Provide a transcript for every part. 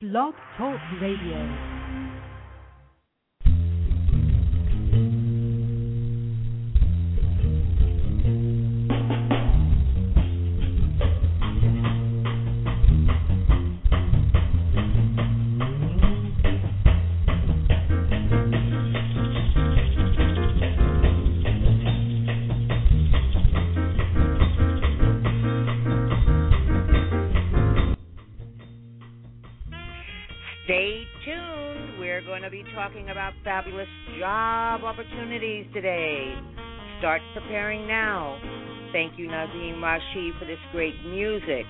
Blog Talk Radio. Stay tuned. We're going to be talking about fabulous job opportunities today. Start preparing now. Thank you, Nazim Rashid, for this great music.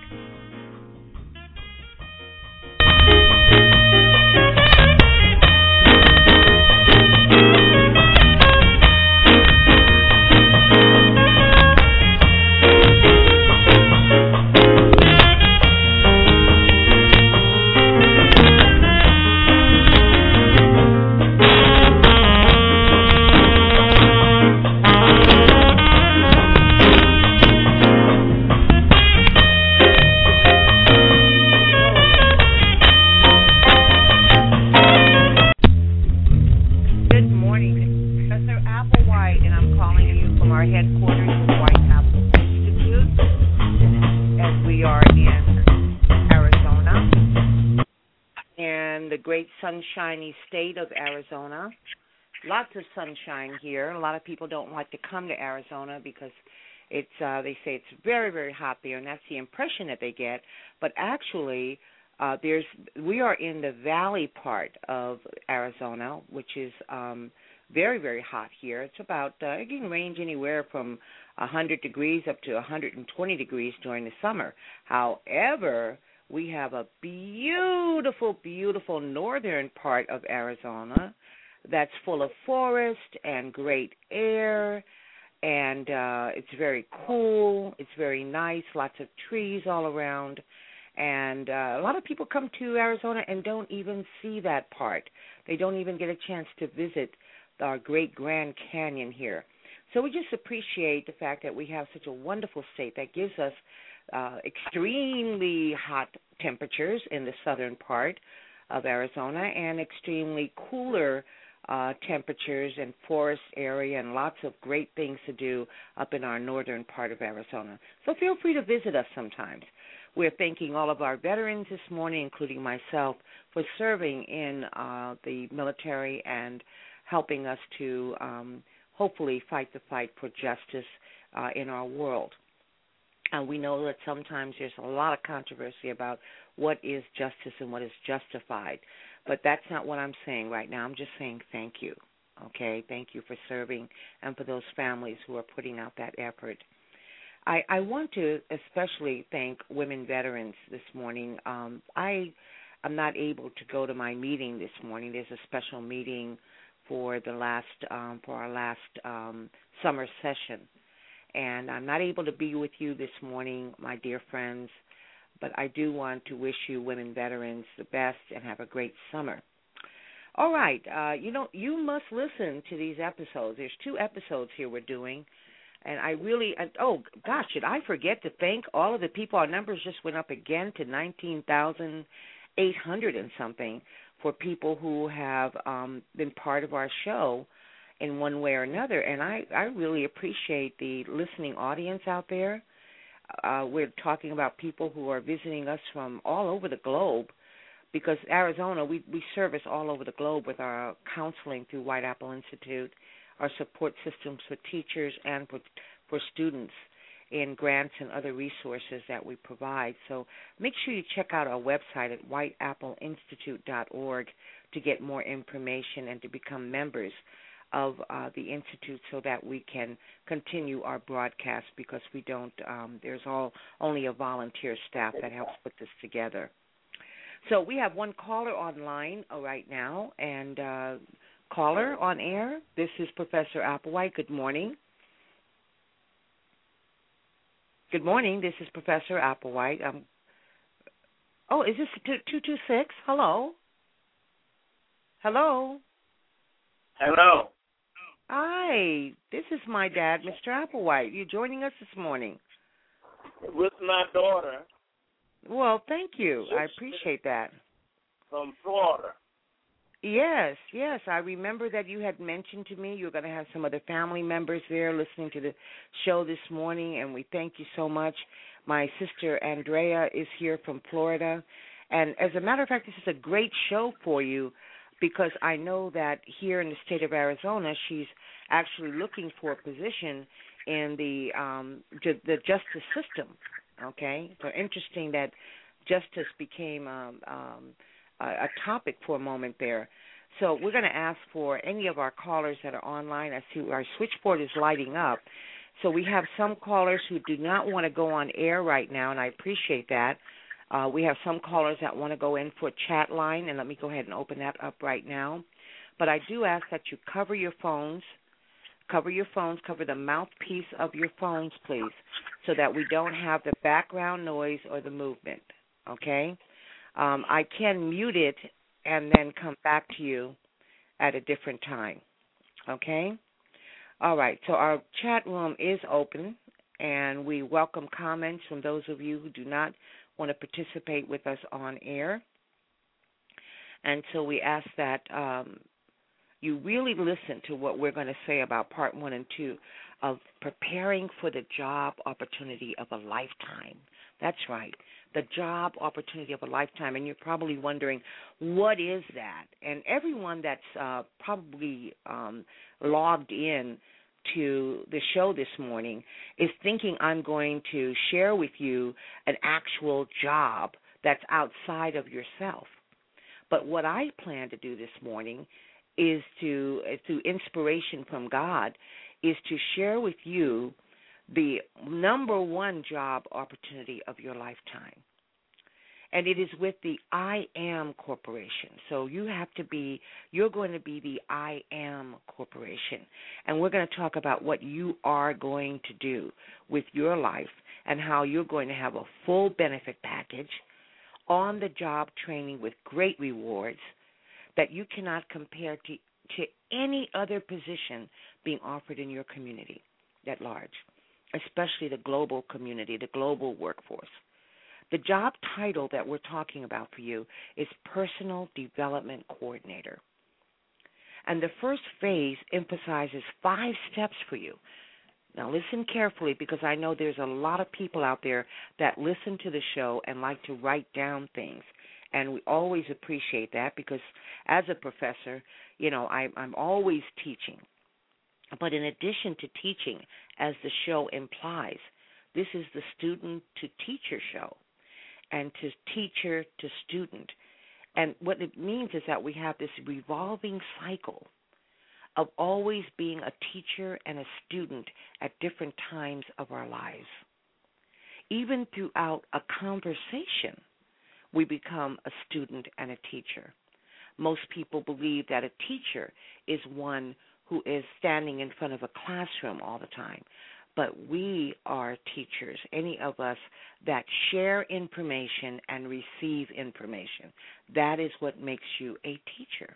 Sunshiny state of Arizona. Lots of sunshine here. A lot of people don't like to come to Arizona because it's they say it's very, very hot there, and that's the impression that they get. But actually, we are in the valley part of Arizona, which is very, very hot here. It's about it can range anywhere from 100 degrees up to 120 degrees during the summer. However, we have a beautiful, beautiful northern part of Arizona that's full of forest and great air, and it's very cool. It's very nice, lots of trees all around, and a lot of people come to Arizona and don't even see that part. They don't even get a chance to visit our great Grand Canyon here. So we just appreciate the fact that we have such a wonderful state that gives us extremely hot temperatures in the southern part of Arizona and extremely cooler temperatures and forest area and lots of great things to do up in our northern part of Arizona. So feel free to visit us sometimes. We're thanking all of our veterans this morning, including myself, for serving in the military and helping us to hopefully fight the fight for justice in our world. We know that sometimes there's a lot of controversy about what is justice and what is justified, but that's not what I'm saying right now. I'm just saying thank you, okay? Thank you for serving and for those families who are putting out that effort. I want to especially thank women veterans this morning. I am not able to go to my meeting this morning. There's a special meeting for our last summer session. And I'm not able to be with you this morning, my dear friends, but I do want to wish you women veterans the best and have a great summer. All right, you must listen to these episodes. There's 2 episodes here we're doing, and did I forget to thank all of the people? Our numbers just went up again to 19,800 and something for people who have been part of our show in one way or another, and I really appreciate the listening audience out there. We're talking about people who are visiting us from all over the globe, because Arizona, we service all over the globe with our counseling through White Apple Institute, our support systems for teachers and for students in grants and other resources that we provide. So make sure you check out our website at whiteappleinstitute.org to get more information and to become members of the Institute so that we can continue our broadcast, because we don't, there's only a volunteer staff that helps put this together. So we have one caller online right now, and caller on air, this is Professor Applewhite. Good morning. Good morning, this is Professor Applewhite. Is this 226? Hello? Hello? Hello. Hi, this is my dad, Mr. Applewhite. You joining us this morning? With my daughter. Well, thank you. I appreciate that. from Florida. Yes. I remember that you had mentioned to me you were going to have some other family members there listening to the show this morning, and we thank you so much. My sister Andrea is here from Florida, and as a matter of fact, this is a great show for you because I know that here in the state of Arizona, she's actually looking for a position in the justice system. Okay, so interesting that justice became a topic for a moment there. So we're going to ask for any of our callers that are online. I see our switchboard is lighting up. So we have some callers who do not want to go on air right now, and I appreciate that. We have some callers that want to go in for a chat line, and let me go ahead and open that up right now. But I do ask that you cover your phones, cover the mouthpiece of your phones, please, so that we don't have the background noise or the movement, okay? I can mute it and then come back to you at a different time, okay? All right, so our chat room is open, and we welcome comments from those of you who do not want to participate with us on air. And so we ask that you really listen to what we're going to say about Part 1 and 2 of preparing for the job opportunity of a lifetime. That's right, the job opportunity of a lifetime. And you're probably wondering, what is that? And everyone that's probably logged in to the show this morning is thinking I'm going to share with you an actual job that's outside of yourself. But what I plan to do this morning is through inspiration from God, is to share with you the number one job opportunity of your lifetime. And it is with the I Am Corporation. So you're going to be the I Am Corporation. And we're going to talk about what you are going to do with your life and how you're going to have a full benefit package, on-the-job training with great rewards that you cannot compare to any other position being offered in your community at large, especially the global community, the global workforce. The job title that we're talking about for you is Personal Development Coordinator. And the first phase emphasizes 5 steps for you. Now listen carefully, because I know there's a lot of people out there that listen to the show and like to write down things. And we always appreciate that, because as a professor, I'm always teaching. But in addition to teaching, as the show implies, this is the student-to-teacher show, and to teacher to student. And what it means is that we have this revolving cycle of always being a teacher and a student at different times of our lives. Even throughout a conversation, we become a student and a teacher. Most people believe that a teacher is one who is standing in front of a classroom all the time. But we are teachers, any of us that share information and receive information. That is what makes you a teacher.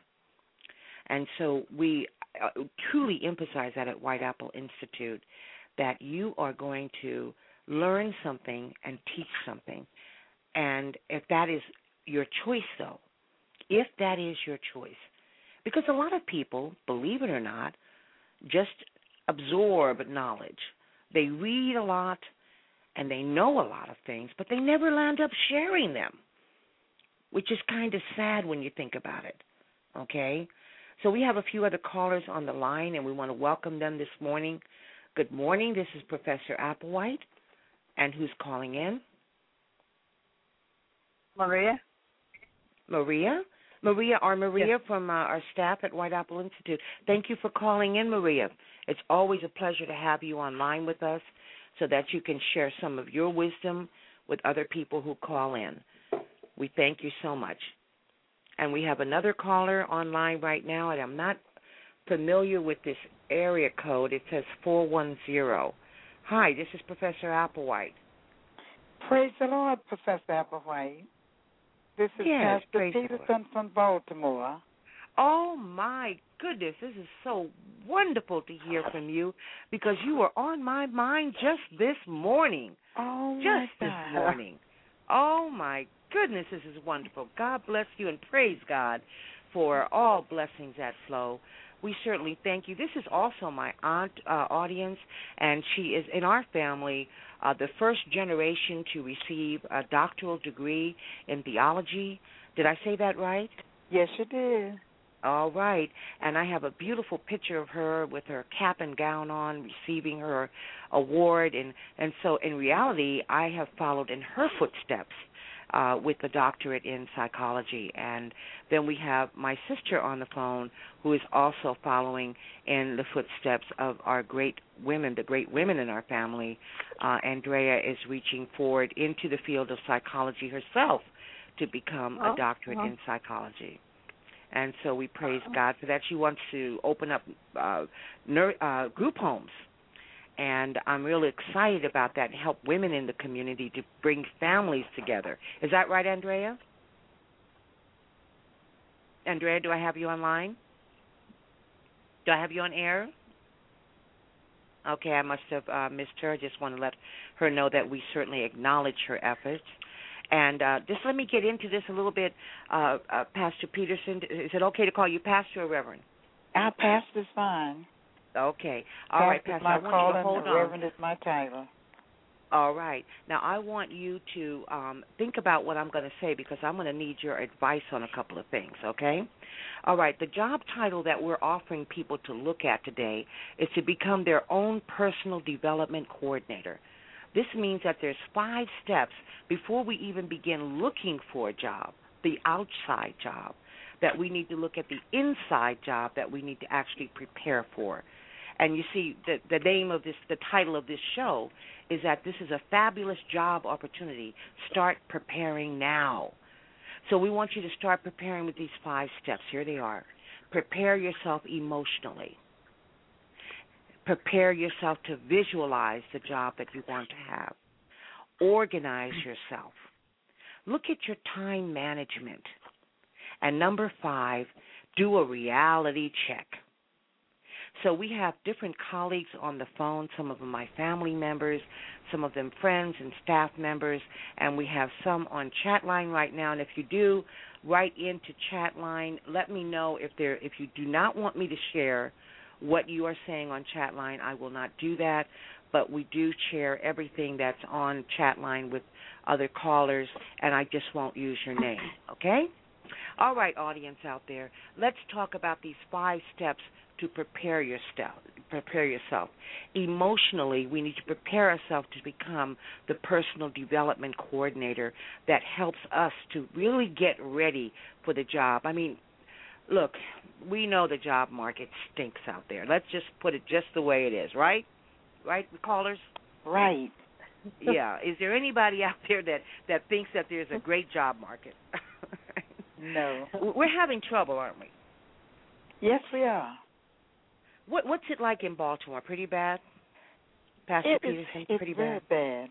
And so we truly emphasize that at White Apple Institute, that you are going to learn something and teach something. And if that is your choice, though, if that is your choice, because a lot of people, believe it or not, just absorb knowledge. They read a lot and they know a lot of things, but they never land up sharing them, which is kind of sad when you think about it, okay? So we have a few other callers on the line, and we want to welcome them this morning. Good morning. This is Professor Applewhite. And who's calling in? Maria. Maria? Maria from our staff at White Apple Institute. Thank you for calling in, Maria. It's always a pleasure to have you online with us so that you can share some of your wisdom with other people who call in. We thank you so much. And we have another caller online right now, and I'm not familiar with this area code. It says 410. Hi, this is Professor Applewhite. Praise the Lord, Professor Applewhite. This is Pastor Peterson from Baltimore. Oh, my goodness. This is so wonderful to hear from you, because you were on my mind just this morning. Oh, just this morning. Oh, my goodness, this is wonderful. God bless you and praise God for all blessings that flow. We certainly thank you. This is also my aunt audience, and she is in our family the first generation to receive a doctoral degree in theology. Did I say that right? Yes, you did. All right. And I have a beautiful picture of her with her cap and gown on receiving her award. And so in reality, I have followed in her footsteps with the doctorate in psychology. And then we have my sister on the phone who is also following in the footsteps of our great women, the great women in our family. Andrea is reaching forward into the field of psychology herself to become a doctorate in psychology. And so we praise God for that. She wants to open up group homes. And I'm really excited about that and help women in the community to bring families together. Is that right, Andrea? Andrea, do I have you online? Do I have you on air? Okay, I must have missed her. I just want to let her know that we certainly acknowledge her efforts. And just let me get into this a little bit, Pastor Peterson. Is it okay to call you Pastor or Reverend? Pastor's fine. Okay. All right, Pastor. My I want you to hold on. Reverend is my title. All right. Now, I want you to think about what I'm going to say because I'm going to need your advice on a couple of things, okay? All right. The job title that we're offering people to look at today is to become their own personal development coordinator. This means that there's 5 steps before we even begin looking for a job, the outside job, that we need to look at the inside job that we need to actually prepare for. And you see, the name of this, the title of this show is that this is a fabulous job opportunity. Start preparing now. So we want you to start preparing with these 5 steps. Here they are. Prepare yourself emotionally. Prepare yourself to visualize the job that you want to have. Organize yourself. Look at your time management. And number 5, do a reality check. So we have different colleagues on the phone, some of them my family members, some of them friends and staff members, and we have some on chat line right now. And if you do, write into chat line. Let me know if you do not want me to share what you are saying on chat line, I will not do that, but we do share everything that's on chat line with other callers, and I just won't use your name, okay? All right, audience out there, let's talk about these 5 steps to prepare yourself. Emotionally, we need to prepare ourselves to become the personal development coordinator that helps us to really get ready for the job. I mean, look, we know the job market stinks out there. Let's just put it just the way it is, right? Right, callers? Right. Yeah. Is there anybody out there that thinks that there's a great job market? No. We're having trouble, aren't we? Yes, we are. What's it like in Baltimore? Pretty bad? Pastor Peterson, pretty bad? It's very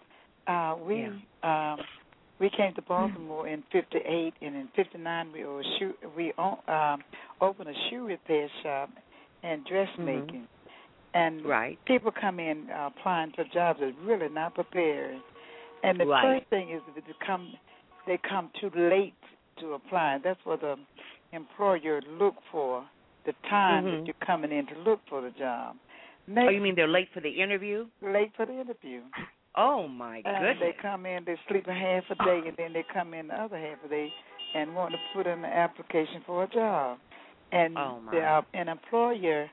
bad. We came to Baltimore in '58, and in '59 we opened a shoe repair shop and dressmaking. And people come in applying for jobs that are really not prepared. And the first thing is that they come too late to apply. That's what the employer look for, the time that you're coming in to look for the job. You mean they're late for the interview? Late for the interview. Oh, my goodness. They come in, they sleep a half a day, and then they come in the other half a day and want to put in an application for a job. And an employer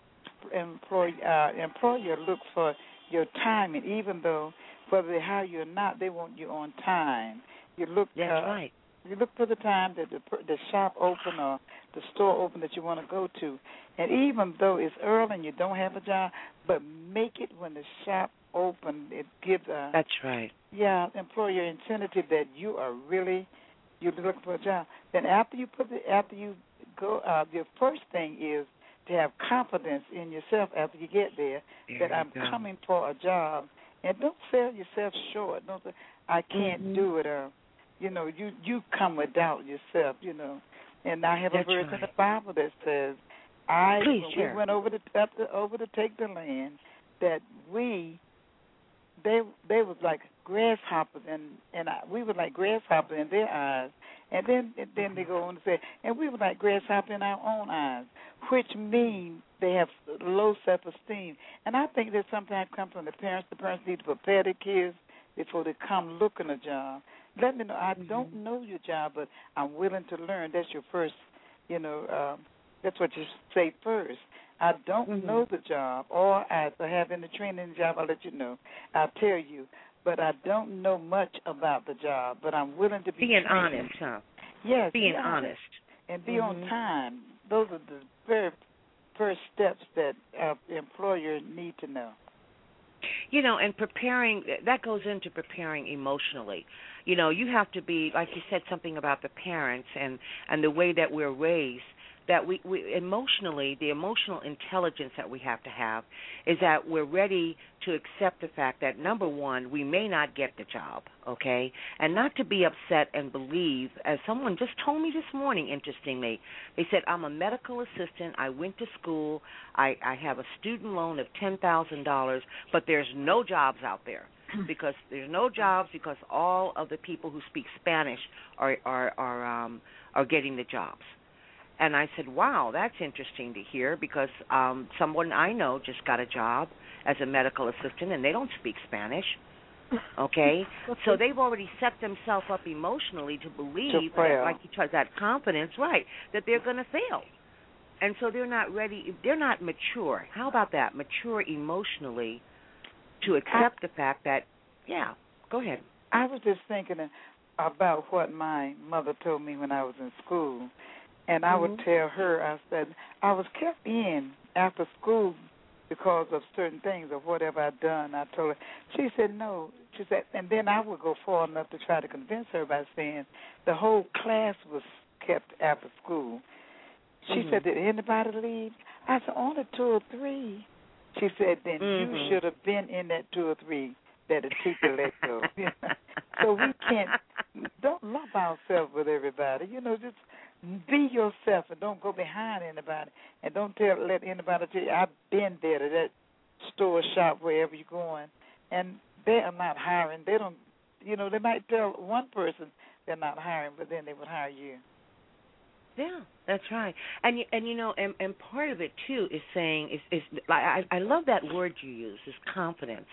looks for your time, and even though whether they hire you or not, they want you on time. You look. That's right. You look for the time that the shop open or the store open that you want to go to, and even though it's early and you don't have a job, but make it when the shop open. It gives a that's right. Yeah, employer incentive that you're looking for a job. Then after you go, your first thing is to have confidence in yourself after you get there that I'm coming for a job, and don't sell yourself short. Don't say I can't do it, or you come with doubt yourself. And I have a verse in the Bible that says, we went over to take the land, that they was like grasshoppers, and we were like grasshoppers in their eyes. And then they go on to say, and we were like grasshopper in our own eyes, which means they have low self-esteem. And I think that sometimes comes from the parents. The parents need to prepare their kids before they come looking a job. Let me know, I don't know your job, but I'm willing to learn. That's your first, that's what you say first. I don't know the job, or I have any training in the job, I'll let you know. I'll tell you. But I don't know much about the job, but I'm willing to be being trained. honest, huh? Yes, being honest and be on time. Those are the very first steps that the employer need to know. And preparing, that goes into preparing emotionally. You have to be, like you said, something about the parents and the way that we're raised, that we emotionally, the emotional intelligence that we have to have is that we're ready to accept the fact that, number one, we may not get the job, okay, and not to be upset and believe, as someone just told me this morning, interestingly, they said, I'm a medical assistant, I went to school, I have a student loan of $10,000, but there's no jobs out there. Because there's no jobs because all of the people who speak Spanish are getting the jobs. And I said, wow, that's interesting to hear because someone I know just got a job as a medical assistant, and they don't speak Spanish, okay? So they've already set themselves up emotionally to believe, like you said, that confidence, right, that they're going to fail. And so they're not ready, they're not mature. How about that, mature emotionally to accept the fact that, yeah, go ahead. I was just thinking about what my mother told me when I was in school. And I would tell her, I said, I was kept in after school because of certain things or whatever I'd done. I told her. She said, no. She said, and then I would go far enough to try to convince her by saying the whole class was kept after school. She said, did anybody leave? I said, only 2 or 3. She said, then you should have been in that 2 or 3 that the teacher let go. So we don't lump ourselves with everybody. Just be yourself and don't go behind anybody. And don't let anybody tell you, I've been there to that store, shop, wherever you're going. And they are not hiring. They don't, they might tell one person they're not hiring, but then they would hire you. Yeah, that's right. And part of it too is saying is I love that word you use, is confidence.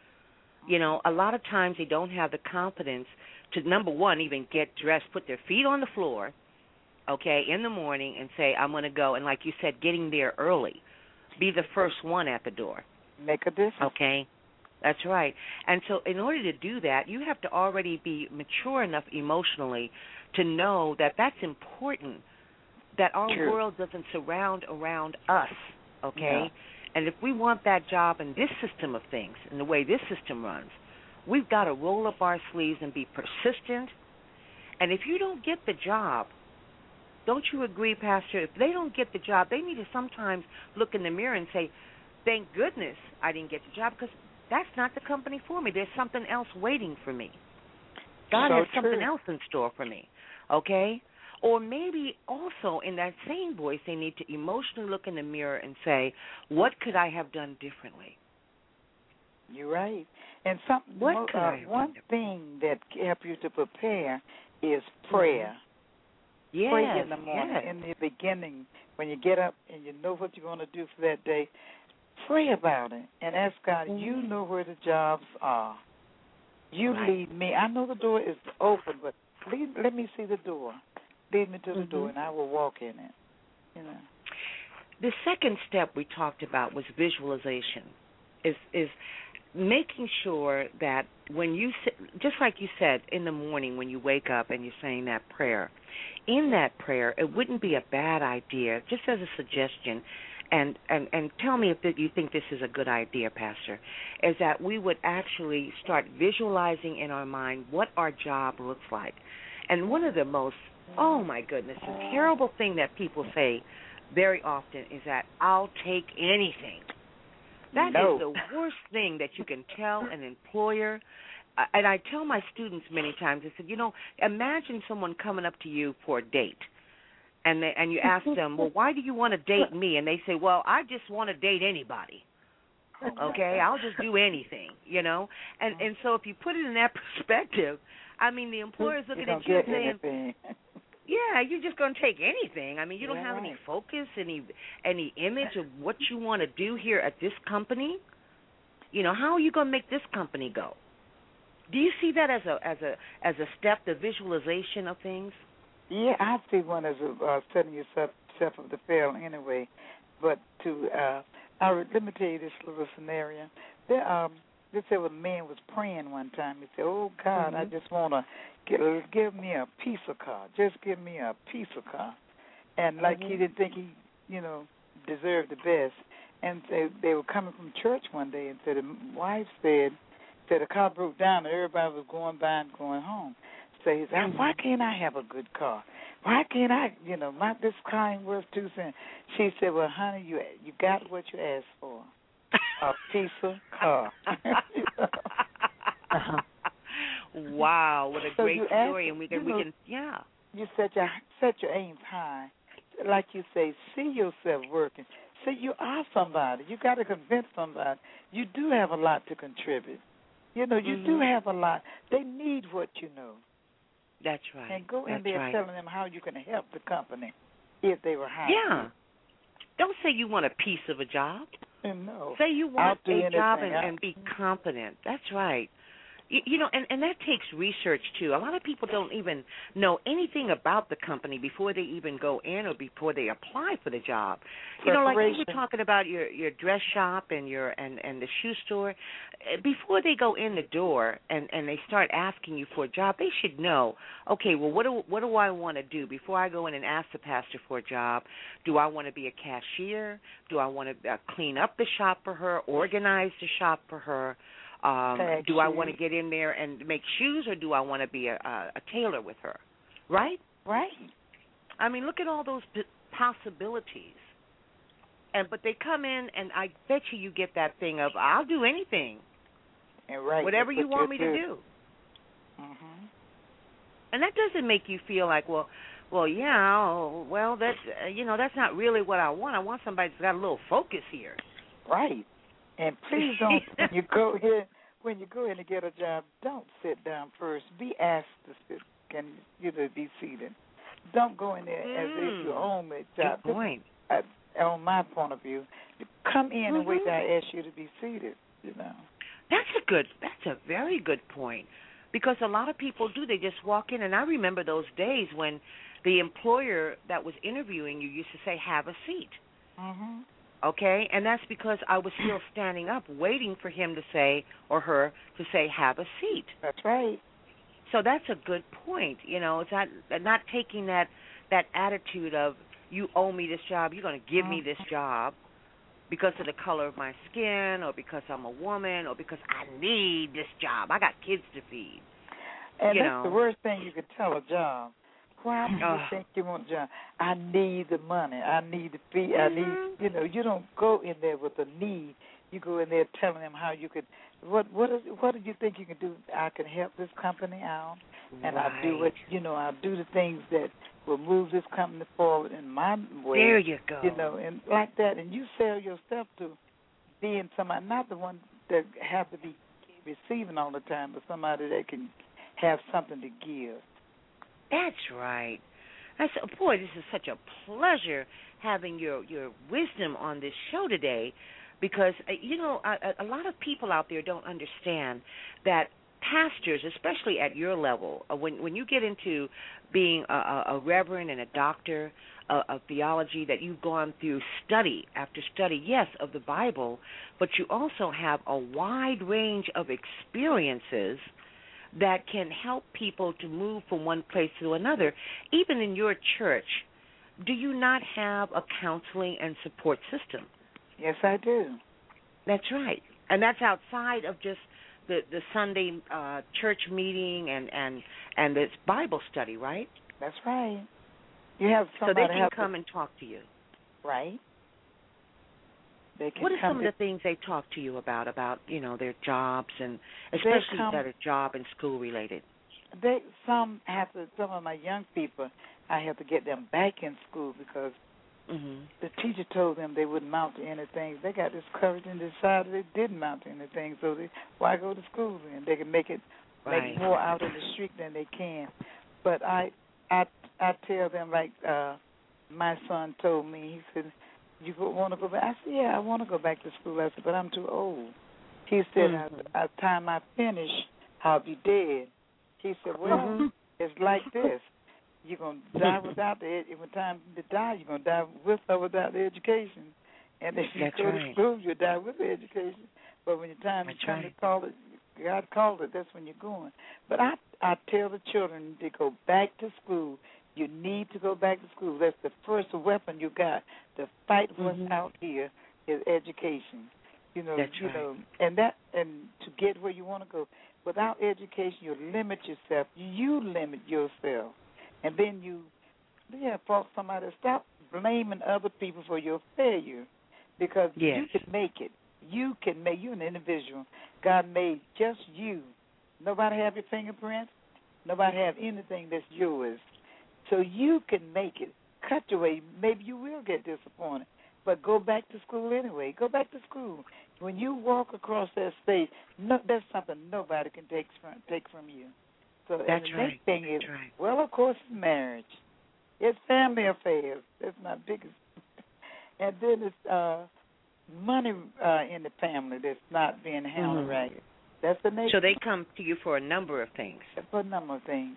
A lot of times they don't have the confidence to, number one, even get dressed, put their feet on the floor, okay, in the morning and say, I'm going to go. And like you said, getting there early. Be the first one at the door. Make a difference. Okay. That's right. And so in order to do that, you have to already be mature enough emotionally to know that that's important, that our world doesn't surround around us, okay? Yeah. And if we want that job in this system of things, in the way this system runs, we've got to roll up our sleeves and be persistent. And if you don't get the job, don't you agree, Pastor? If they don't get the job, they need to sometimes look in the mirror and say, thank goodness I didn't get the job, because that's not the company for me. There's something else waiting for me. God has something else in store for me, okay? Or maybe also in that same voice, they need to emotionally look in the mirror and say, what could I have done differently? You're right. And one thing that can help you to prepare is prayer. Yes, pray in the morning, in the beginning, when you get up and you know what you're going to do for that day. Pray about it and ask God, you know where the jobs are. You lead me. I know the door is open, but let me see the door. Lead me to the door, and I will walk in it. The second step we talked about was visualization, is making sure that when you, just like you said, in the morning when you wake up and you're saying that prayer, in that prayer, it wouldn't be a bad idea, just as a suggestion, and tell me if you think this is a good idea, Pastor, is that we would actually start visualizing in our mind what our job looks like. And one of the most, oh my goodness, the terrible thing that people say very often is that I'll take anything. That is the worst thing that you can tell an employer. And I tell my students many times, I said, imagine someone coming up to you for a date. And you ask them, well, why do you want to date me? And they say, well, I just want to date anybody. Okay, I'll just do anything, you know. And so if you put it in that perspective, I mean, the employer's looking at you and saying, yeah, you're just going to take anything. I mean, you don't have any focus, any image of what you want to do here at this company. You know, how are you going to make this company go? Do you see that as a step, the visualization of things? Yeah, I see one as setting yourself up to fail anyway. But let me tell you this little scenario. They said when a man was praying one time, he said, "Oh God, I just want to give me a piece of car. Just give me a piece of car." And like he didn't think he, deserved the best. And they were coming from church one day, and the wife said the car broke down, and everybody was going by and going home. So he said, "Why can't I have a good car? Why can't I, this car ain't worth 2 cents." She said, "Well, honey, you got what you asked for, a piece of car." Wow, what a great story, and we can, yeah. You set your aims high, like you say. See yourself working. See, you are somebody. You got to convince somebody. You do have a lot to contribute. You do have a lot. They need what you know. That's right. And go in there telling them how you can help the company if they were hired. Yeah. Don't say you want a piece of a job. No. Say you want a job and be competent. That's right. And that takes research, too. A lot of people don't even know anything about the company before they even go in or before they apply for the job. Like you were talking about your dress shop and and the shoe store. Before they go in the door and they start asking you for a job, they should know, okay, well, what do I want to do? Before I go in and ask the pastor for a job, do I want to be a cashier? Do I want to clean up the shop for her, organize the shop for her? Do I want to get in there and make shoes, or do I want to be a tailor with her? Right? Right. I mean, look at all those possibilities. But they come in, and I bet you get that thing of, I'll do anything. And whatever you want me to do. Mm-hmm. And that doesn't make you feel like, that's not really what I want. I want somebody that's got a little focus here. Right. And please don't, when you go in to get a job, don't sit down first. Be asked to sit, be seated. Don't go in there as if you own the job. Good point. On my point of view, you come in and wait till I ask you to be seated, That's a very good point. Because a lot of people do. They just walk in, and I remember those days when the employer that was interviewing you used to say, "Have a seat." Mm-hmm. Okay, and that's because I was still standing up waiting for him to say, or her to say, "Have a seat." That's right. So that's a good point. It's not taking that attitude of, you owe me this job, you're going to give me this job because of the color of my skin, or because I'm a woman, or because I need this job. I got kids to feed. And that's the worst thing you could tell a job. Why do you think you want a job? I need the money. I need the fee. I need, you don't go in there with a need. You go in there telling them how you could. What do you think you can do? I can help this company out, and I'll do I'll do the things that will move this company forward in my way. There you go. And like that, and you sell yourself to being somebody, not the one that have to be receiving all the time, but somebody that can have something to give. That's right. Boy, this is such a pleasure having your wisdom on this show today, because, a lot of people out there don't understand that pastors, especially at your level, when you get into being a reverend and a doctor of theology, that you've gone through study after study, yes, of the Bible, but you also have a wide range of experiences that can help people to move from one place to another. Even in your church, do you not have a counseling and support system? Yes, I do. That's right. And that's outside of just the Sunday church meeting and this Bible study, right? That's right. You have somebody so they can come and talk to you. Right. What are some of the things they talk to you about, their jobs, and especially that are job and school related? Some of my young people, I have to get them back in school because the teacher told them they wouldn't mount to anything. They got this courage and decided they didn't mount to anything. So why go to school then? They can make more out in the street than they can. But I tell them, like my son told me, he said, "You want to go back?" I said, "Yeah, I want to go back to school." I said, "But I'm too old." He said, "By the time I finish, I'll be dead." He said, "Well, it's like this. You're going to die without when time to die, you're going to die with or without the education. And if you go to school, you'll die with the education. But when your time comes to call it, God called it, that's when you're going." But I tell the children to go back to school. You need to go back to school. That's the first weapon you got to fight what's out here is education. You know, and to get where you want to go. Without education, you limit yourself. You limit yourself. And then fault somebody. Stop blaming other people for your failure, because you can make it. You're an individual. God made just you. Nobody have your fingerprints. Nobody have anything that's yours. So you can make it. Cut your way. Maybe you will get disappointed, but go back to school anyway. Go back to school. When you walk across that stage, that's something nobody can take from you. So that's the next thing is, well, of course, it's marriage. It's family affairs. That's my biggest. And then it's money in the family that's not being handled right. That's the next. So they come to you for a number of things. For a number of things.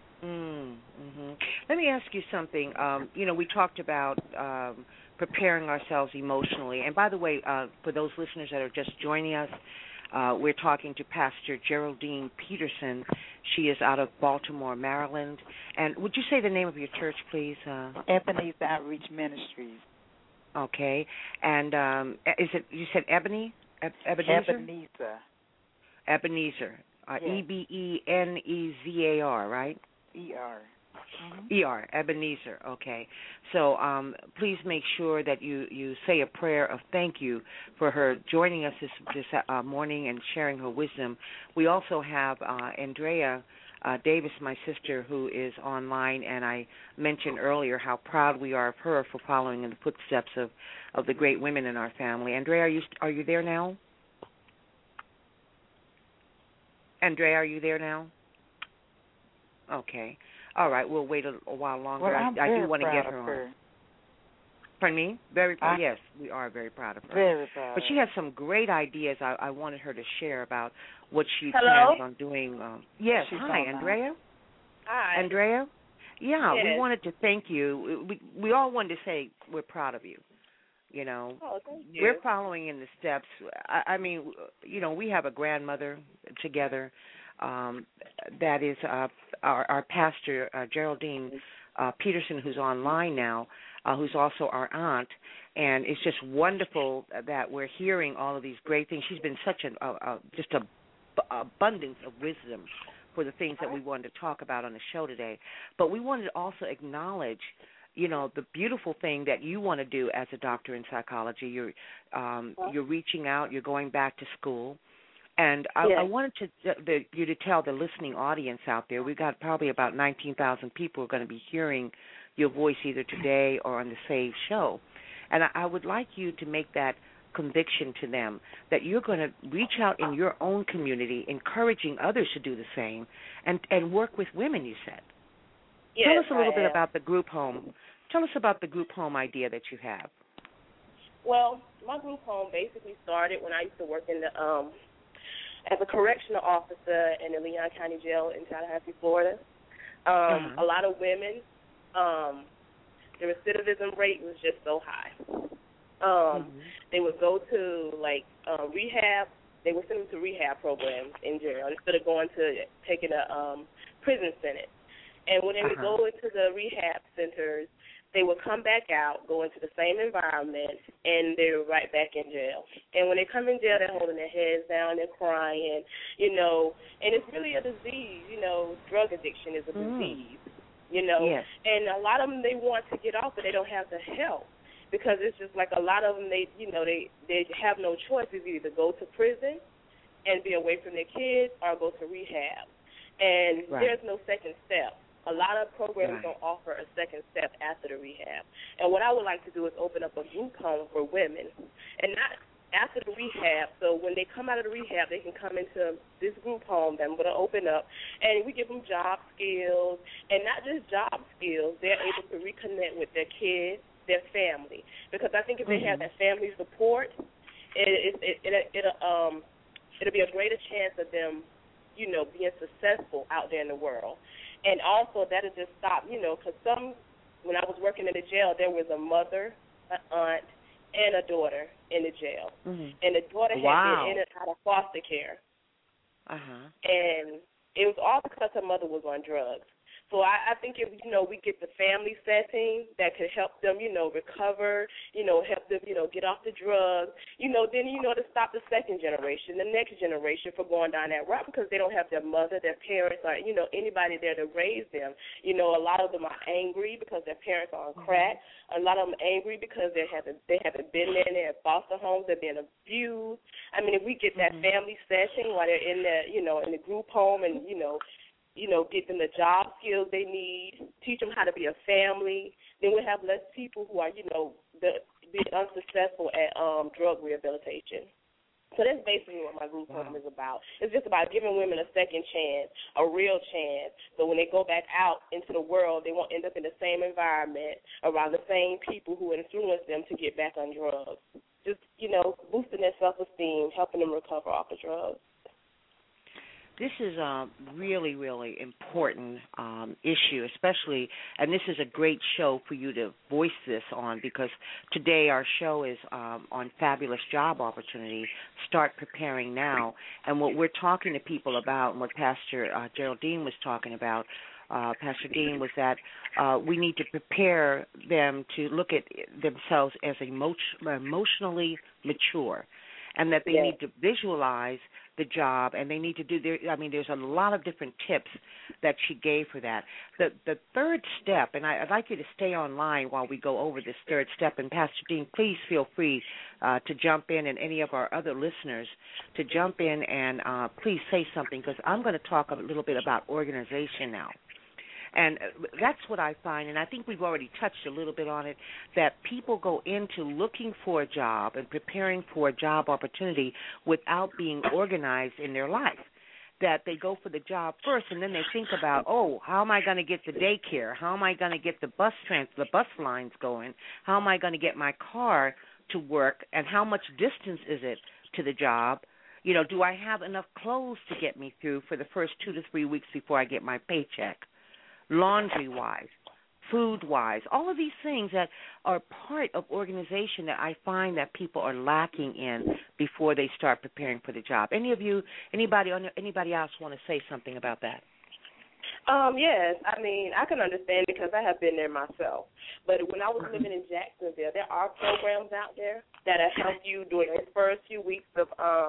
Let me ask you something. We talked about preparing ourselves emotionally. And by the way, for those listeners that are just joining us, we're talking to Pastor Geraldine Peterson. She is out of Baltimore, Maryland. And would you say the name of your church, please? Ebenezer Outreach Ministries. Okay. And is it, you said Ebenezer? Ebenezer. Ebenezar, right? E-R. E-R, Ebenezer, okay. So please make sure that you say a prayer of thank you for her joining us this morning and sharing her wisdom. We also have Andrea Davis, my sister, who is online, and I mentioned earlier how proud we are of her for following in the footsteps of the great women in our family. Andrea, are you there now? Andrea, are you there now? Okay. All right, we'll wait a while longer. Well, I do want to get her on. Pardon me? Very proud. Yes, we are very proud of her. Very proud. But she has some great ideas I wanted her to share about what she plans on doing. Yes. Hi, Andrea. Hi. Andrea? Yeah, yes. We wanted to thank you. We all wanted to say we're proud of you. You know, thank you. We're following in the steps. I mean, we have a grandmother together. That is our pastor, Geraldine Peterson, who's online now, who's also our aunt. And it's just wonderful that we're hearing all of these great things. She's been such an abundance of wisdom for the things that we wanted to talk about on the show today. But we wanted to also acknowledge, the beautiful thing that you want to do as a doctor in psychology. You're reaching out. You're going back to school. And I wanted you to tell the listening audience out there, we've got probably about 19,000 people who are going to be hearing your voice either today or on the Save show. And I would like you to make that conviction to them that you're going to reach out in your own community, encouraging others to do the same, and work with women, you said. Yes, tell us a little bit about the group home. Tell us about the group home idea that you have. Well, my group home basically started when I used to work in the as a correctional officer in the Leon County Jail in Tallahassee, Florida. A lot of women, the recidivism rate was just so high. They would go to, rehab. They would send them to rehab programs in jail instead of going to taking a prison sentence. And when they would go into the rehab centers, they would come back out, go into the same environment, and they were right back in jail. And when they come in jail, they're holding their heads down, they're crying, and it's really a disease. Drug addiction is a disease, Yes. And a lot of them, they want to get off, but they don't have the help because it's just like a lot of them, they have no choice. It's either go to prison and be away from their kids or go to rehab. And there's no second step. A lot of programs don't offer a second step after the rehab. And what I would like to do is open up a group home for women, and not after the rehab. So when they come out of the rehab, they can come into this group home that I'm going to open up, and we give them job skills, and not just job skills. They're able to reconnect with their kids, their family, because I think if they have that family support, it'll be a greater chance of them, you know, being successful out there in the world. And also that'll just stop, you know, because when I was working in the jail, there was a mother, an aunt, and a daughter in the jail. And the daughter had been in and out of foster care. And it was all because her mother was on drugs. So I think if, you know, we get the family setting that could help them, you know, recover, you know, help them, you know, get off the drugs, you know, then, you know, to stop the second generation, the next generation from going down that route, because they don't have their mother, their parents, or, you know, anybody there to raise them. You know, a lot of them are angry because their parents are on crack. A lot of them are angry because they haven't been there, and they're in foster homes, they're being abused. I mean, if we get that family setting while they're in the, you know, in the group home, and, you know, get them the job skills they need, teach them how to be a family, then we'll have less people who are, you know, be unsuccessful at drug rehabilitation. So that's basically what my group home is about. It's just about giving women a second chance, a real chance, so when they go back out into the world, they won't end up in the same environment around the same people who influence them to get back on drugs. Just, you know, boosting their self-esteem, helping them recover off of drugs. This is a really, really important issue, especially, and this is a great show for you to voice this on, because today our show is on fabulous job opportunity. Start preparing now. And what we're talking to people about, and what Pastor Geraldine was talking about, Pastor Dean, was that we need to prepare them to look at themselves as emotionally mature, and that they need to visualize the job, and they need to do there's a lot of different tips that she gave for that. The third step, and I'd like you to stay online while we go over this third step, and Pastor Dean, please feel free to jump in, and any of our other listeners to jump in and please say something, because I'm going to talk a little bit about organization now. And that's what I find, and I think we've already touched a little bit on it, that people go into looking for a job and preparing for a job opportunity without being organized in their life. That they go for the job first, and then they think about, how am I going to get the daycare? How am I going to get the bus lines going? How am I going to get my car to work? And how much distance is it to the job? You know, do I have enough clothes to get me through for the first 2 to 3 weeks before I get my paycheck? Laundry-wise, food-wise, all of these things that are part of organization that I find that people are lacking in before they start preparing for the job. Anybody else want to say something about that? Yes, I mean, I can understand because I have been there myself. But when I was living in Jacksonville, there are programs out there that help you during the first few weeks of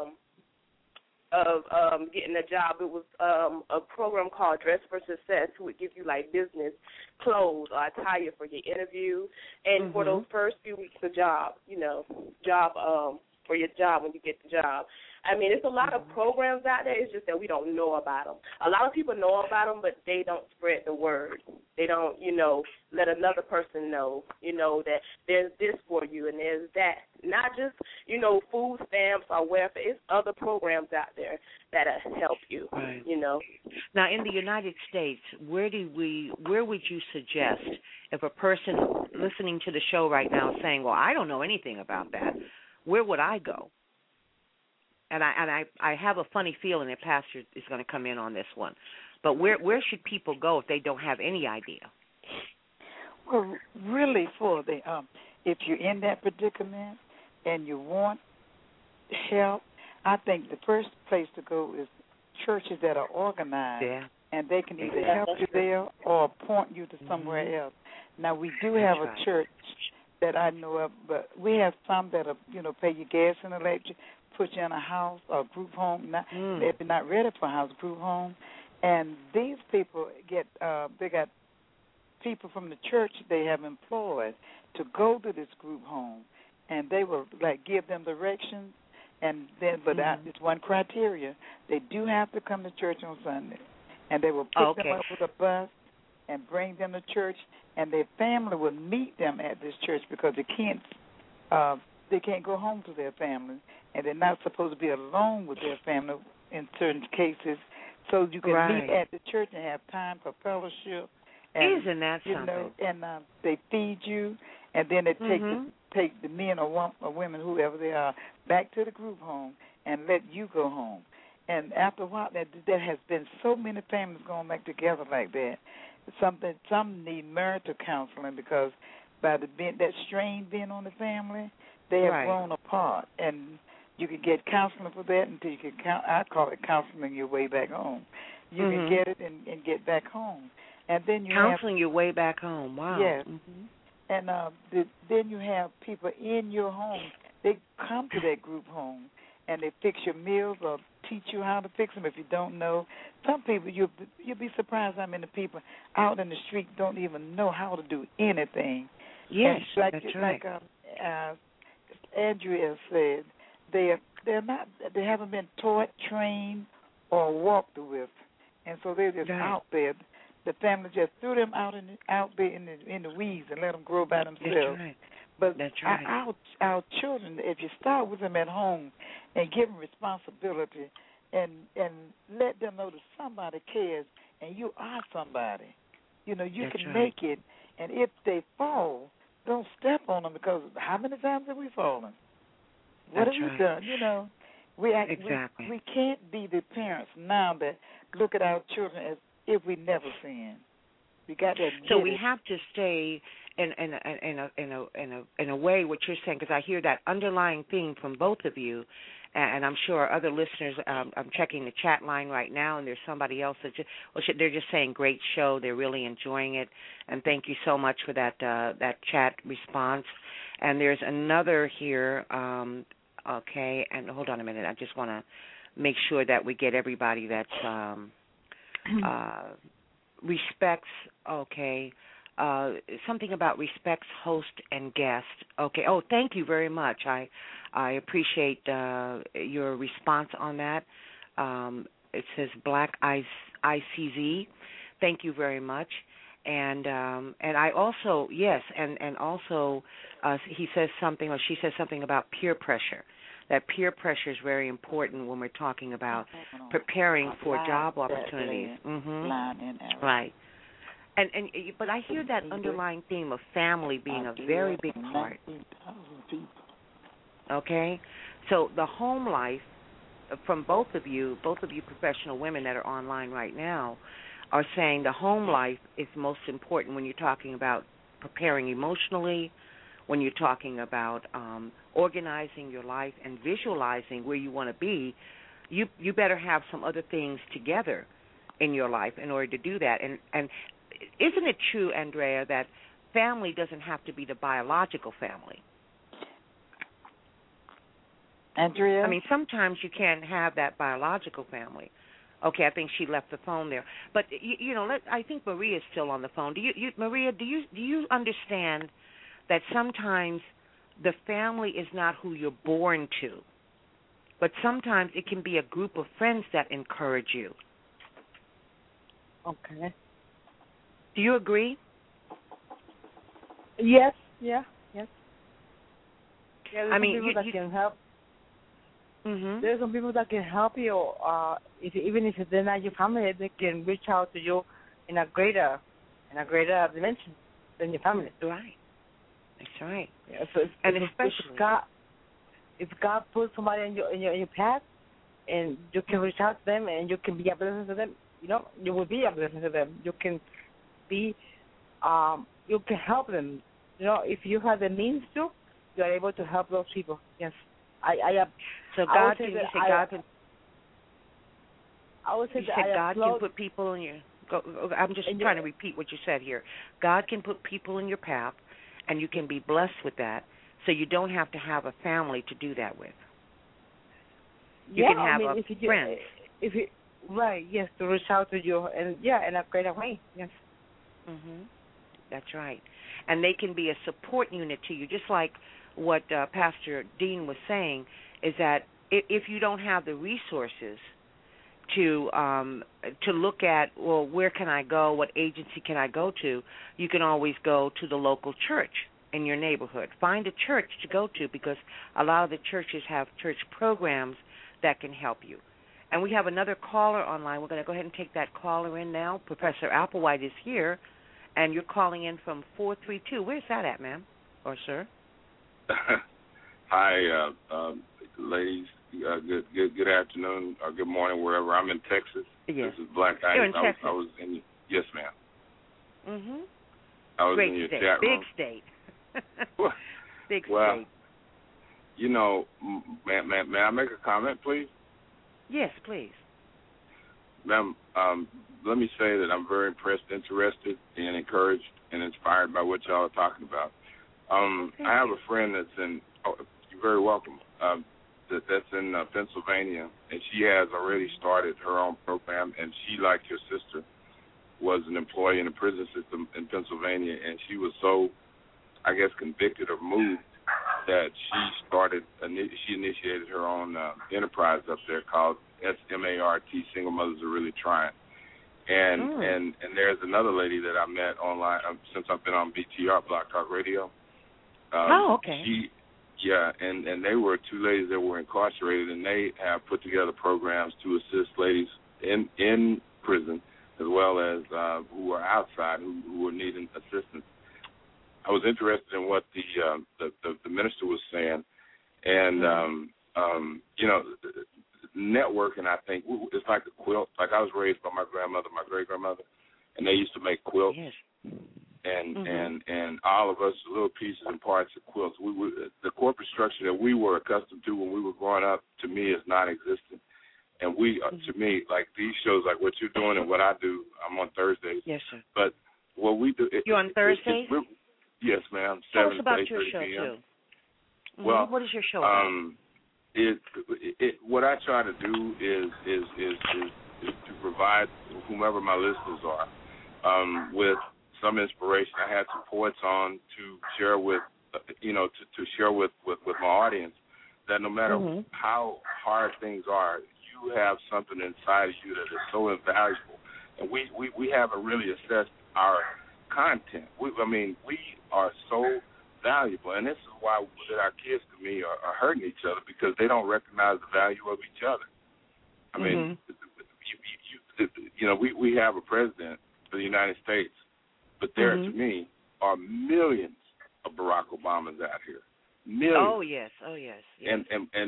getting a job. It was a program called Dress for Success, who would give you like business clothes or attire for your interview, and for those first few weeks of job, for your job when you get the job. I mean, there's a lot of programs out there. It's just that we don't know about them. A lot of people know about them, but they don't spread the word. They don't, let another person know, that there's this for you and there's that. Not just, food stamps or welfare. It's other programs out there that help you, Right. Now, in the United States, where would you suggest, if a person listening to the show right now is saying, well, I don't know anything about that, where would I go? And I have a funny feeling that Pastor is going to come in on this one. But where should people go if they don't have any idea? Well, really, for the if you're in that predicament and you want help, I think the first place to go is churches that are organized, and they can either help you there or point you to somewhere else. Now, we do have a church that I know of, but we have some that are, pay your gas and electric, put you in a house or group home. They're not ready for a house, group home. And these people they got people from the church they have employed to go to this group home, and they will give them directions. And then, it's one criteria: they do have to come to church on Sunday, and they will pick them up with a bus and bring them to church, and their family will meet them at this church because they can't go home to their family, and they're not supposed to be alone with their family in certain cases. So you can meet at the church and have time for fellowship. And, isn't that something? And they feed you, and then they take the men or women, whoever they are, back to the group home and let you go home. And after a while, there has been so many families going back together like that. Some need marital counseling because by that strain being on the family, they have grown apart, and you can get counseling for that until you can I call it counseling your way back home. You can get it and get back home. And then you counseling your way back home. Wow. Yes. And then you have people in your home. They come to that group home, and they fix your meals or teach you how to fix them if you don't know. Some people, you'll be surprised how many people out in the street don't even know how to do anything. Yes, that's right. Like Andrea said, they haven't been taught, trained, or walked with, and so they're just out there. The family just threw them out there in the weeds and let them grow by themselves. That's right. But that's right. Our children, if you start with them at home and give them responsibility and let them know that somebody cares and you are somebody, you can make it. And if they fall, don't step on them because how many times have we fallen? What have we done? We can't be the parents now that look at our children as if we never sinned. We got to. So we have to stay in a way what you're saying, because I hear that underlying theme from both of you, and I'm sure other listeners. I'm checking the chat line right now, and there's somebody else that they're just saying great show. They're really enjoying it, and thank you so much for that chat response. And there's another here. Okay, and hold on a minute. I just want to make sure that we get everybody that's. Respects, something about respects host and guest. Okay. Oh, thank you very much. I appreciate your response on that. It says Black ICZ. Thank you very much. And I also and also he says something or she says something about peer pressure. That peer pressure is very important when we're talking about preparing for job opportunities. Right. But I hear that underlying theme of family being a very big part. Okay? So the home life from both of you professional women that are online right now are saying the home life is most important when you're talking about preparing emotionally, when you're talking about organizing your life and visualizing where you want to be. You better have some other things together in your life in order to do that. And isn't it true, Andrea, that family doesn't have to be the biological family? Andrea? I mean, sometimes you can't have that biological family. Okay, I think she left the phone there. But, I think Maria's still on the phone. Maria, do you understand that sometimes the family is not who you're born to, but sometimes it can be a group of friends that encourage you? Okay. Do you agree? Yes. Yes. Yeah, I mean, people that can help. Mm-hmm. There's some people that can help you, even if they're not your family, they can reach out to you in a greater dimension than your family. Right. That's right. Yeah, so if God puts somebody in your path, and you can reach out to them, and you can be a blessing to them, you will be a blessing to them. You can be, you can help them. If you have the means to, you are able to help those people. Yes, I am. So God can. I would say you said God can put people in your. I'm just trying to repeat what you said here. God can put people in your path, and you can be blessed with that. So you don't have to have a family to do that with. You can have friends. Right, yes, to reach out to you, and in a greater way, yes. Mhm. That's right. And they can be a support unit to you, just like what Pastor Dean was saying, is that if you don't have the resources to look at, well, where can I go? What agency can I go to? You can always go to the local church in your neighborhood. Find a church to go to, because a lot of the churches have church programs that can help you. And we have another caller online. We're going to go ahead and take that caller in now. Professor Applewhite is here, and you're calling in from 432. Where's that at, ma'am or sir? Hi, ladies. Good afternoon or good morning, wherever. I'm in Texas. Yes. This is Black Ice. You're in Texas. I was in. Yes, ma'am. Mhm. I was Great in your state. chat room. Big state. Big well, state. You know, may I make a comment, please? Yes, please. Ma'am, let me say that I'm very impressed, interested, and encouraged and inspired by what y'all are talking about. I have a friend that's in. Oh, you're very welcome. That's in Pennsylvania, and she has already started her own program. And she, like your sister, was an employee in the prison system in Pennsylvania, and she was so, I guess, convicted or moved that she initiated her own enterprise up there called SMART, Single Mothers Are Really Trying. And there's another lady that I met online since I've been on BTR, Block Talk Radio. Okay. And they were two ladies that were incarcerated, and they have put together programs to assist ladies in prison as well as who are outside who are needing assistance. I was interested in what the minister was saying, and you know, networking. I think it's like a quilt. Like I was raised by my grandmother, my great grandmother, and they used to make quilts. Yes. And all of us little pieces and parts of quilts. The corporate structure that we were accustomed to when we were growing up, to me, is non-existent. And to me, like these shows, like what you're doing and what I do, I'm on Thursdays. Yes, sir. But what we do, you're on Thursdays? Yes, ma'am. Tell us about your 8:30 show p.m. too. Mm-hmm. Well, what is your show about? What I try to do is to provide whomever my listeners are with some inspiration. I had some poets on to share with, to share with my audience that no matter how hard things are, you have something inside of you that is so invaluable. And we haven't really assessed our content. We are so valuable, and this is why that our kids, to me, are hurting each other, because they don't recognize the value of each other. I mean, we have a president of the United States, but there, to me, are millions of Barack Obamas out here. Millions. Oh yes. And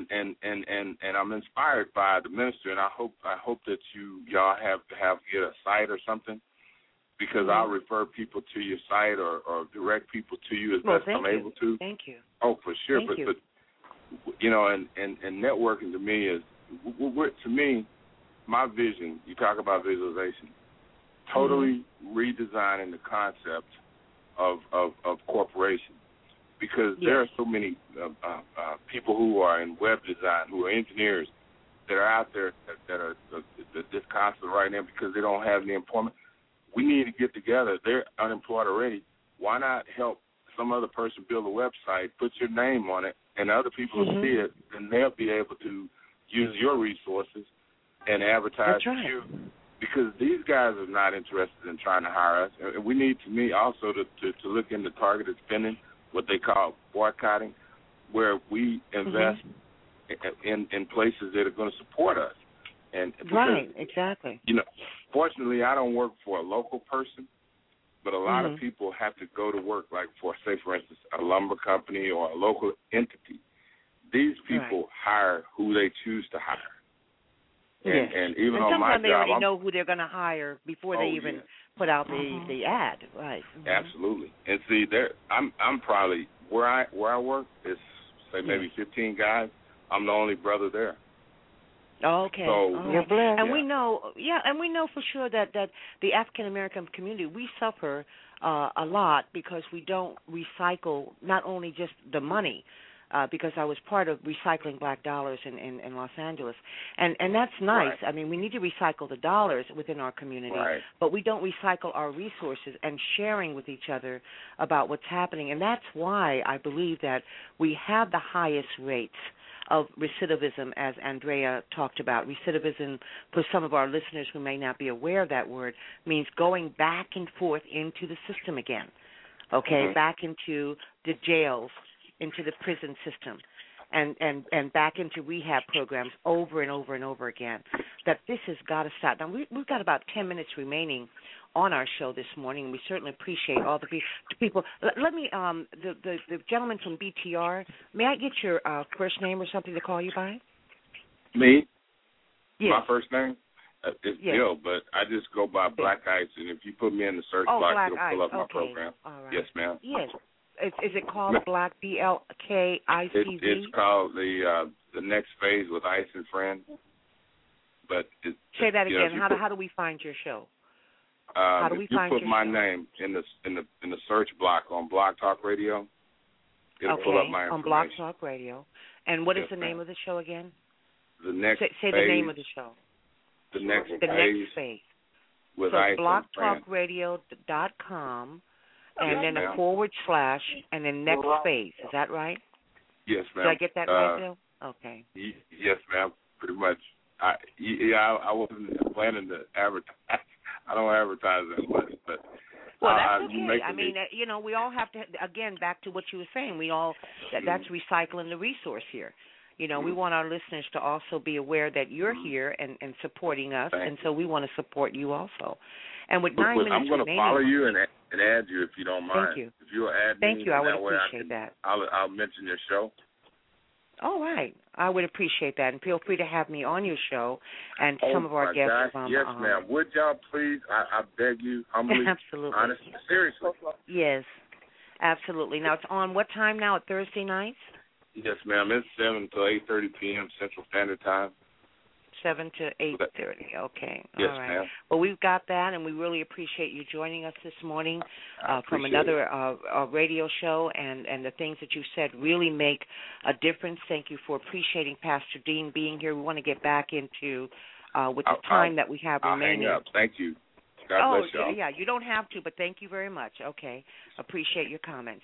I'm inspired by the minister, and I hope that y'all get a site or something, because I'll refer people to your site or direct people to you as best I'm able to. Thank you. Oh, for sure. Thank you. But and networking to me is, to me, my vision. You talk about visualization. Totally redesigning the concept of corporation, because there are so many people who are in web design, who are engineers, that are out there that are just constantly right now because they don't have any employment. We need to get together. They're unemployed already. Why not help some other person build a website, put your name on it, and other people will see it, and they'll be able to use your resources and advertise to you. Because these guys are not interested in trying to hire us. And we need, to me, also to look into targeted spending, what they call boycotting, where we invest in places that are going to support us. And because, exactly. Fortunately, I don't work for a local person, but a lot of people have to go to work, like for instance, a lumber company or a local entity. These people hire who they choose to hire. And even on my job, sometimes they already know who they're going to hire before they even put out the ad, right? Absolutely. And see, I'm probably where I work is maybe 15 guys. I'm the only brother there. Okay. So you're blessed. And we know, and we know for sure that the African American community, we suffer a lot because we don't recycle not only just the money. Because I was part of recycling black dollars in Los Angeles. And that's nice. Right. I mean, we need to recycle the dollars within our community, but we don't recycle our resources and sharing with each other about what's happening. And that's why I believe that we have the highest rates of recidivism, as Andrea talked about. Recidivism, for some of our listeners who may not be aware of that word, means going back and forth into the system again, okay, back into the jails, into the prison system, and back into rehab programs over and over and over again. That this has got to stop. Now, we've got about 10 minutes remaining on our show this morning, and we certainly appreciate all the people. Let me, the gentleman from BTR, may I get your first name or something to call you by? Me? Yes. My first name? It's Bill, but I just go by Black Ice, and if you put me in the search box, it'll pull up my program. All right. Yes, ma'am. Yes. Is it called Black, BLKICZ? It's called the Next Phase with Ice and Friends. But say that again. How do we find your show? How do we find your show? You put my name in the search block on Blog Talk Radio. It'll pull up my information. On Blog Talk Radio. And what is the name of the show again? The Next Phase. Say the name of the show. The Next Phase. With Ice and Friends. blogtalkradio.com. And then a / and then next phase. Is that right? Yes, ma'am. Did I get that right, Bill? Okay. Yes, ma'am. Pretty much. I wasn't planning to advertise. I don't advertise that much, but well, that's okay. I mean, we all have to. Again, back to what you were saying. That's recycling the resource here. We want our listeners to also be aware that you're here and supporting us, and so we want to support you also. And with 9 minutes I'm going to follow you and add you if you don't mind. Thank you. If you'll add Thank me, you. I would appreciate that. I'll mention your show. All right. I would appreciate that. And feel free to have me on your show and some of our guests. Yes, ma'am. Would y'all please, I beg you, humbly, absolutely. honestly, seriously. Yes, absolutely. Now, it's on what time now, at Thursday nights? Yes, ma'am. It's 7 to 8:30 p.m. Central Standard Time. 7 to 8:30. Okay. Yes, all right. ma'am. Well, we've got that, and we really appreciate you joining us this morning from another radio show, and the things that you said really make a difference. Thank you for appreciating Pastor Dean being here. We want to get back into with the time that we have remaining. I'll hang up. Thank you. God bless y'all. Yeah, you don't have to, but thank you very much. Okay. Appreciate your comments.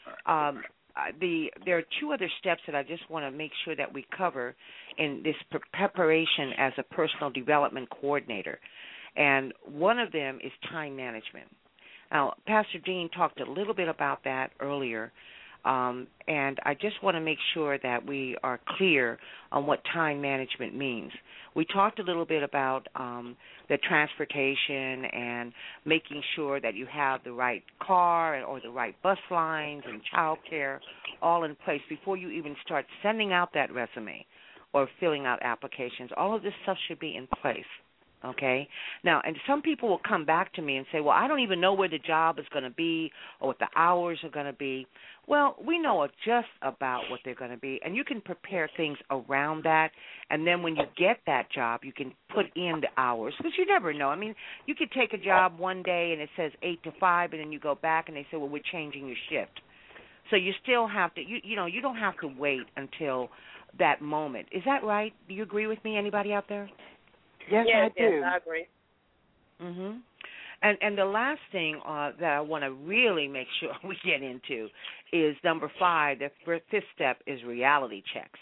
There are two other steps that I just want to make sure that we cover in this preparation as a personal development coordinator. And one of them is time management. Now, Pastor Dean talked a little bit about that earlier, and I just want to make sure that we are clear on what time management means. We talked a little bit about the transportation and making sure that you have the right car or the right bus lines and child care all in place before you even start sending out that resume or filling out applications. All of this stuff should be in place. Okay? Now, and some people will come back to me and say, well, I don't even know where the job is going to be or what the hours are going to be. Well, we know just about what they're going to be, and you can prepare things around that, and then when you get that job, you can put in the hours, because you never know. I mean, you could take a job one day and it says 8 to 5, and then you go back and they say, well, we're changing your shift. So you still have to, you don't have to wait until that moment. Is that right? Do you agree with me? Anybody out there? Yes, I do. Yes, I agree. Mhm. And the last thing that I want to really make sure we get into is number 5. The fifth step is reality checks.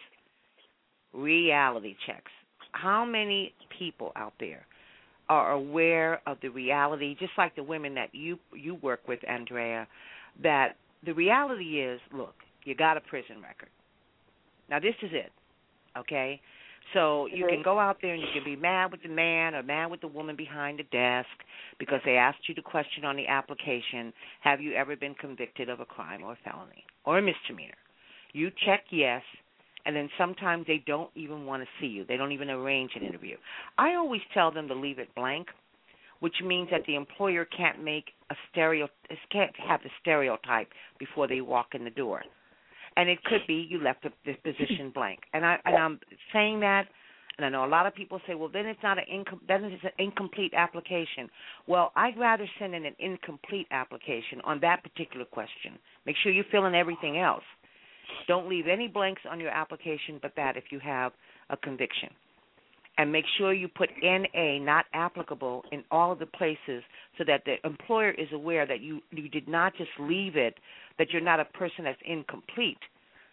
Reality checks. How many people out there are aware of the reality, just like the women that you work with, Andrea, that the reality is, look, you got a prison record. Now, this is it, okay? So you can go out there and you can be mad with the man or mad with the woman behind the desk because they asked you the question on the application, have you ever been convicted of a crime or a felony or a misdemeanor? You check yes, and then sometimes they don't even want to see you. They don't even arrange an interview. I always tell them to leave it blank, which means that the employer can't have the stereotype before they walk in the door. And it could be you left the position blank. And I'm saying that, and I know a lot of people say, well, then it's not an incomplete application. Well, I'd rather send in an incomplete application on that particular question. Make sure you fill in everything else. Don't leave any blanks on your application but that if you have a conviction. And make sure you put NA, not applicable, in all of the places so that the employer is aware that you did not just leave it, that you're not a person that's incomplete,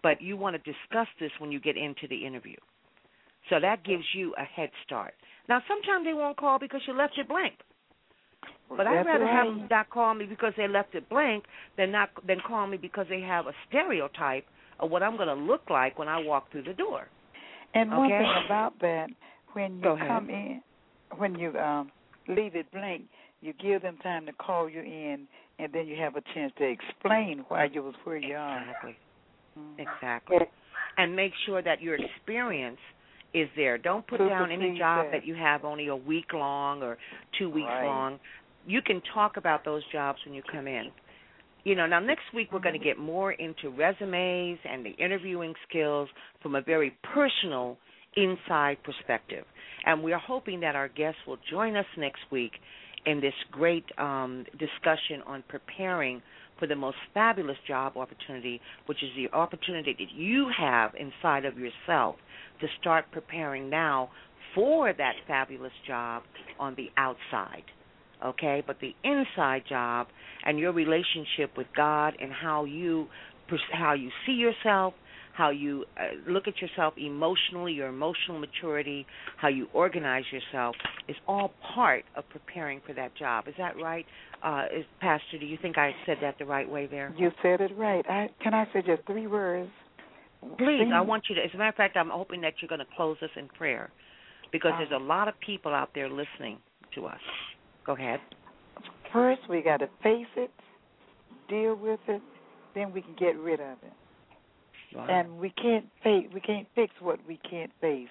but you want to discuss this when you get into the interview. So that gives you a head start. Now, sometimes they won't call because you left it blank. But I'd rather have them not call me because they left it blank than call me because they have a stereotype of what I'm going to look like when I walk through the door. And one thing about that, when you come in, when you leave it blank, you give them time to call you in, and then you have a chance to explain why you was where you are. Exactly. And make sure that your experience is there. Don't put down any job that you have only a week long or 2 weeks long. You can talk about those jobs when you come in. You know, now next week we're going to get more into resumes and the interviewing skills from a very personal inside perspective. And we are hoping that our guests will join us next week in this great discussion on preparing for the most fabulous job opportunity, which is the opportunity that you have inside of yourself to start preparing now for that fabulous job on the outside, okay? But the inside job and your relationship with God and how you see yourself, how you look at yourself emotionally, your emotional maturity, how you organize yourself is all part of preparing for that job. Is that right? Pastor, do you think I said that the right way there? You said it right. Can I say just 3 words? Please, I want you to. As a matter of fact, I'm hoping that you're going to close us in prayer because there's a lot of people out there listening to us. Go ahead. First, we got to face it, deal with it, then we can get rid of it. Wow. And we can't fix what we can't face.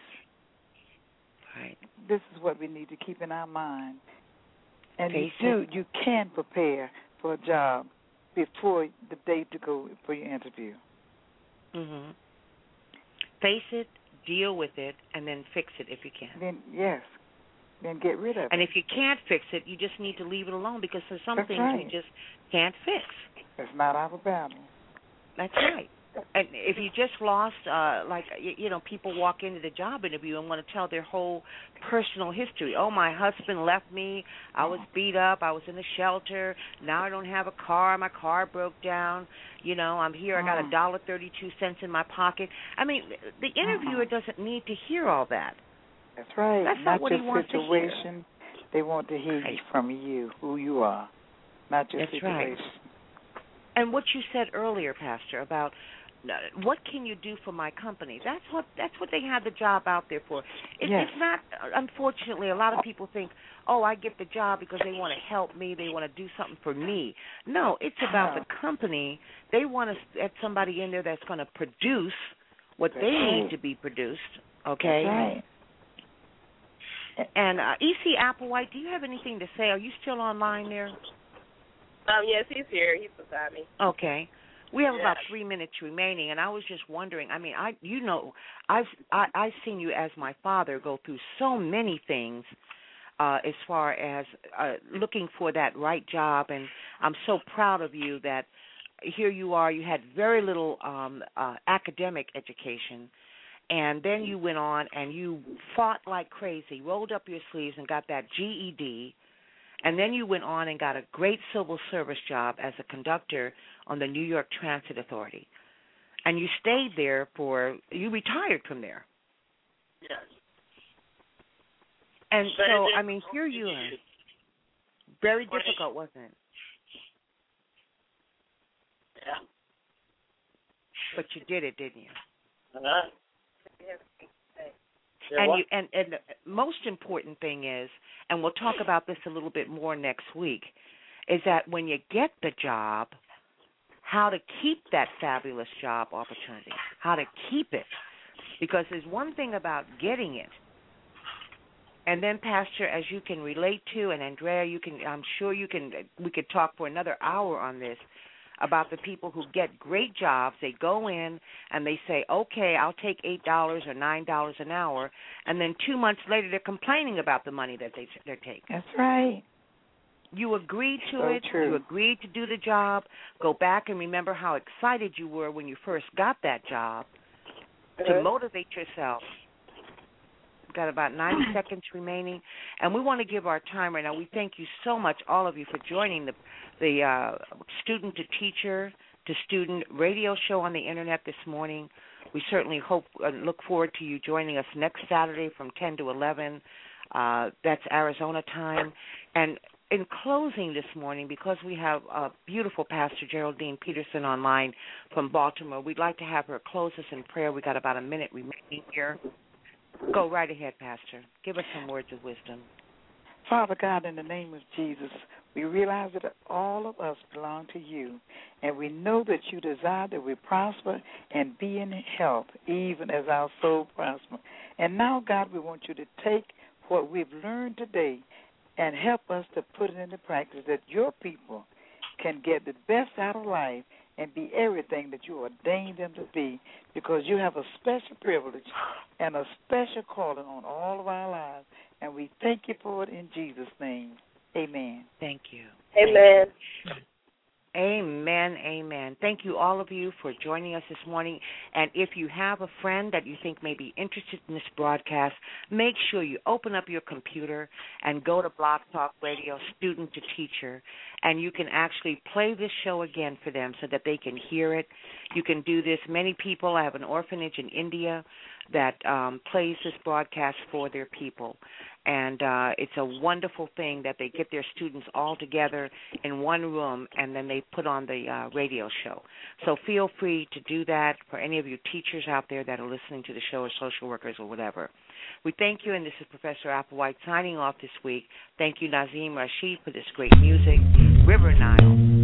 Right. This is what we need to keep in our mind. And face you can prepare for a job before the day to go for your interview. Mhm. Face it, deal with it, and then fix it if you can. Then get rid of it. And if you can't fix it, you just need to leave it alone because there's some things you just can't fix. It's not our battle. That's right. And if you just lost, people walk into the job interview and want to tell their whole personal history. Oh, my husband left me. I was beat up. I was in a shelter. Now I don't have a car. My car broke down. You know, I'm here. I got $1.32 in my pocket. I mean, the interviewer doesn't need to hear all that. That's right. That's not what he wants to hear. They want to hear from you, who you are, not your situation. Right. And what you said earlier, Pastor, about what can you do for my company? That's what they have the job out there for. It's not. Unfortunately, a lot of people think, oh, I get the job because they want to help me. They want to do something for me. No, it's about the company. They want to have somebody in there that's going to produce what they need to be produced. Okay. That's right. And E.C. Applewhite, do you have anything to say? Are you still online there? Yes, he's here. He's beside me. Okay. We have about 3 minutes remaining, and I was just wondering. I mean, I've seen you as my father go through so many things as far as looking for that right job, and I'm so proud of you that here you are. You had very little academic education, and then you went on and you fought like crazy, rolled up your sleeves and got that GED. And then you went on and got a great civil service job as a conductor on the New York Transit Authority. And you stayed there you retired from there. Yes. And so, I mean, here you are. Very difficult, wasn't it? Yeah. But you did it, didn't you? Uh-huh. And the most important thing is, and we'll talk about this a little bit more next week, is that when you get the job, how to keep that fabulous job opportunity, how to keep it. Because there's one thing about getting it, and then, Pastor, as you can relate to, and Andrea, I'm sure we could talk for another hour on this, about the people who get great jobs. They go in and they say, okay, I'll take $8 or $9 an hour, and then 2 months later they're complaining about the money that they're taking. That's right. You agreed to so it. True. You agreed to do the job. Go back and remember how excited you were when you first got that job to motivate yourself. We've got about 90 seconds remaining, and we want to give our time right now. We thank you so much, all of you, for joining the student to teacher to Student Radio Show on the Internet this morning. We certainly hope and look forward to you joining us next Saturday from 10 to 11. That's Arizona time. And in closing this morning, because we have beautiful Pastor Geraldine Peterson online from Baltimore, we'd like to have her close us in prayer. We got about a minute remaining here. Go right ahead, Pastor. Give us some words of wisdom. Father God, in the name of Jesus, we realize that all of us belong to you, and we know that you desire that we prosper and be in health, even as our soul prosper. And now, God, we want you to take what we've learned today and help us to put it into practice, that your people can get the best out of life and be everything that you ordained them to be, because you have a special privilege and a special calling on all of our lives. And we thank you for it in Jesus' name. Amen. Thank you. Amen. Thank you. Amen, amen. Thank you, all of you, for joining us this morning. And if you have a friend that you think may be interested in this broadcast, make sure you open up your computer and go to Blog Talk Radio, Student to Teacher, and you can actually play this show again for them so that they can hear it. You can do this. Many people, I have an orphanage in India that plays this broadcast for their people. And it's a wonderful thing that they get their students all together in one room, and then they put on the radio show. So feel free to do that for any of you teachers out there that are listening to the show, or social workers or whatever. We thank you, and this is Professor Applewhite signing off this week. Thank you, Nazim Rashid, for this great music. River Nile.